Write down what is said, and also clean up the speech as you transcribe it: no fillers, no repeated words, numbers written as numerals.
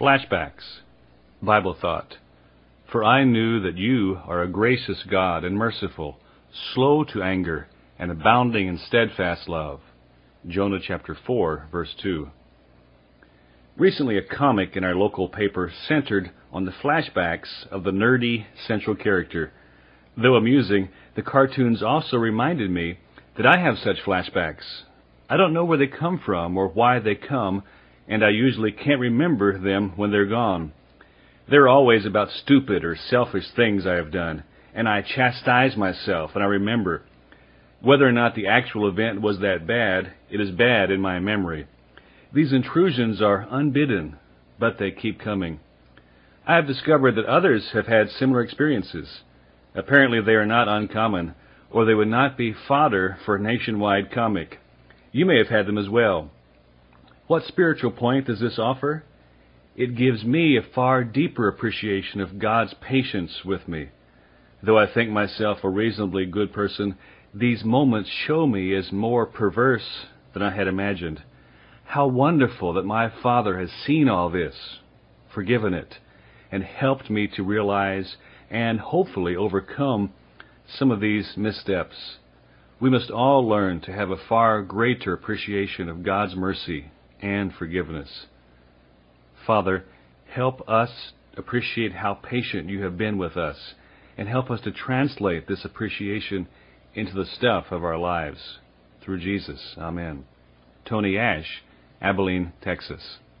Flashbacks. Bible thought. For I knew that you are a gracious God and merciful, slow to anger, and abounding in steadfast love. Jonah chapter 4, verse 2. Recently, a comic in our local paper centered on the flashbacks of the nerdy central character. Though amusing, the cartoons also reminded me that I have such flashbacks. I don't know where they come from or why they come, and I usually can't remember them when they're gone. They're always about stupid or selfish things I have done, and I chastise myself, and I remember. Whether or not the actual event was that bad, it is bad in my memory. These intrusions are unbidden, but they keep coming. I have discovered that others have had similar experiences. Apparently they are not uncommon, or they would not be fodder for a nationwide comic. You may have had them as well. What spiritual point does this offer? It gives me a far deeper appreciation of God's patience with me. Though I think myself a reasonably good person, these moments show me as more perverse than I had imagined. How wonderful that my Father has seen all this, forgiven it, and helped me to realize and hopefully overcome some of these missteps. We must all learn to have a far greater appreciation of God's mercy and forgiveness. Father, help us appreciate how patient you have been with us, and help us to translate this appreciation into the stuff of our lives. Through Jesus. Amen. Tony Ash, Abilene, Texas.